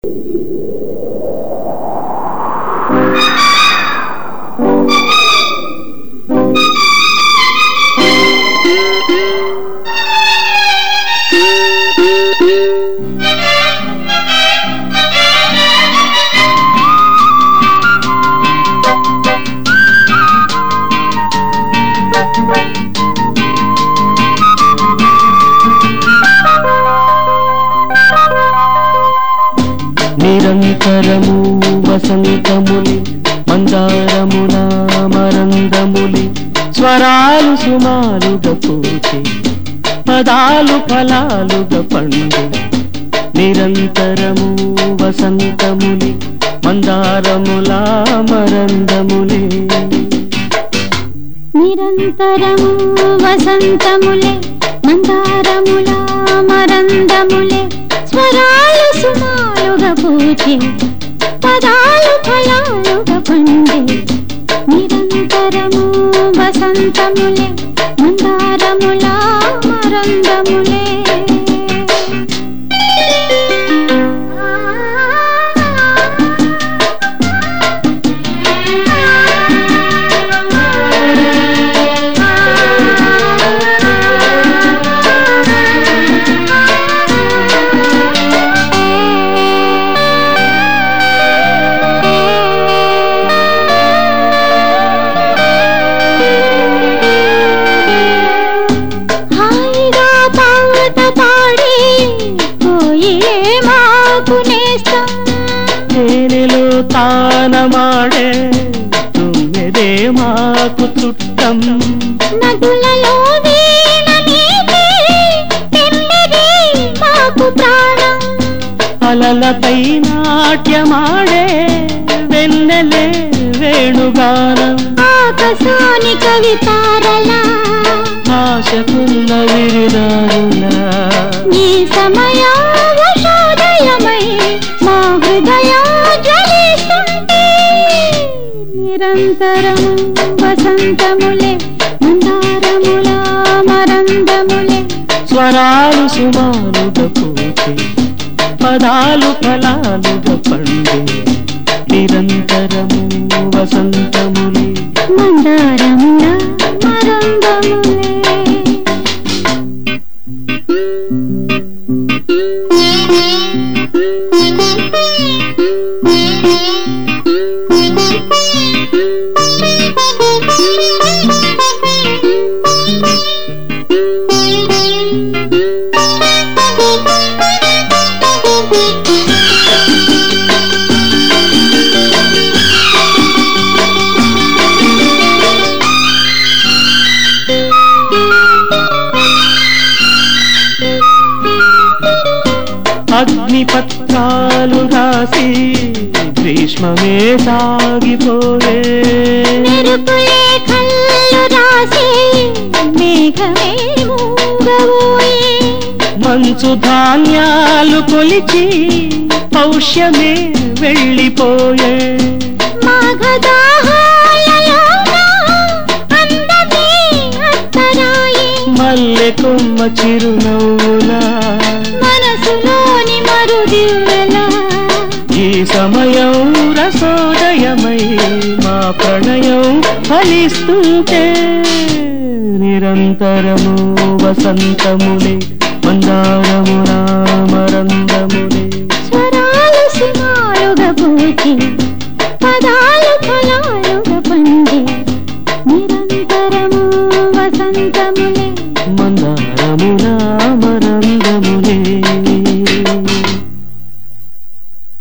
నిరంతరము వసంతములి మందారముల మరందములి స్వరాలు సుమారుగా పూచి పదాలు ఫలాలుగా పండు. నిరంతరము వసంతములి మందారముల మరందములి నిరంతరము వసంతములే మందారముల మరందములే స్వరాలు సుమాలుగా పూచి పదాలు ఫలాలుగా పండే. నిరంతరము వసంతములే మందారముల మరందములే తేనెలో తానమాడే తుమ్మెదే మాకు చుట్టం. నదులలో వీణ నీవే తెమ్మెదే మాకు ప్రాణం. అలలపై నాట్యమాడే వెన్నెలే వేణుగానం. ఆకాశాని కవితారలా ఆశకున్న విరిదారులా ఈ సమయోదయమై మా హృదయం జ్వలిస్తుంటే. నిరంతరము వసంతములే మందారముల మరందములే స్వరాలు సుమారుగా పూచి పదాలు ఫలాలుగా పండు. నిరంతరము వసంతములే మందారముల మరందములే అగ్నిపత్రాలు రాసి గ్రీష్మమే సాగిపోయే. మెరుపులే కళ్ళు రాసి మేఘమే మూగబోయే. మంచు ధాన్యాలు కొలిచి పౌష్యమే వెళ్ళిపోయే. మాఘదాహాలలోన అందమే అత్తరాయే. మల్లె కొమ్మ చిరునవ్వులా మనసులోని మరుదివ్వెలా ఈ సమయం రసోదయమై మా ప్రణయం ఫలిస్తుంటే. నిరంతరము వసంతములే మందారముల మరందములే స్వరాలు సుమారుగా పూచి పదాలు ఫలాలుగా పండే. నిరంతరము వసంతములే